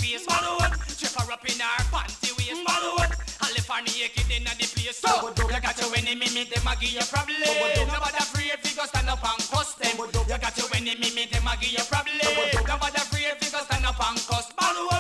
face. Malone, strip her up in her panty waist. Malone, I left her naked in the place. So, you got your enemy, them a give you problem. Nobody afraid fi go stand up and cuss them. You got your enemy, them a give you problem. Nobody afraid fi go stand up and cuss. Malone.